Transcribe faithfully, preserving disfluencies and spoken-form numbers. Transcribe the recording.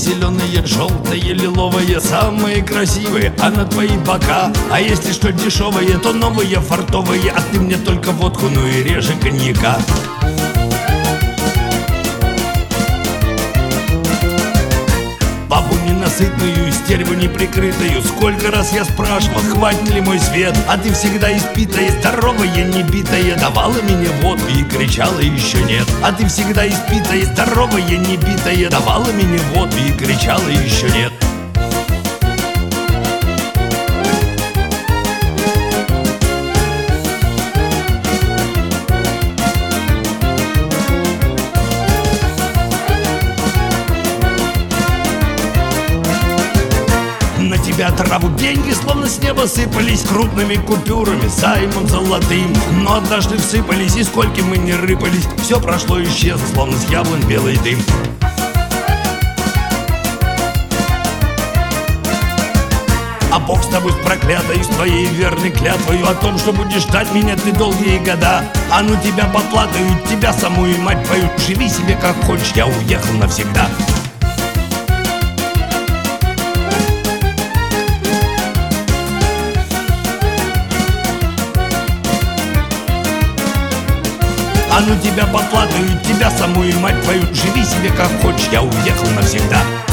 зеленые, желтые, лиловые, самые красивые, а на твои бока. А если что дешевые, то новые, фартовые, а ты мне только водку, ну и реже коньяка. Бабу ненасытную, стерву неприкрытую, сколько раз я спрашивал, хватит ли мой свет. А ты всегда испитая, здоровая, небитая, давала мне водку и кричала еще нет. А ты всегда испитая, здоровая, небитая, давала мне водку и кричала еще нет. На тебя траву деньги словно с неба сыпались крупными купюрами, займом золотым. Но однажды всыпались, и сколько мы не рыпались, все прошло и исчезло, словно с яблонь белый дым. А Бог с тобой, с проклятой, с твоей верной клятвою о том, что будешь ждать меня ты долгие года. А ну тебя поплатаю, тебя саму и мать твою, живи себе как хочешь, я уехал навсегда. А ну тебя поплатаю, тебя саму и мать твою, живи себе как хочешь, я уехал навсегда.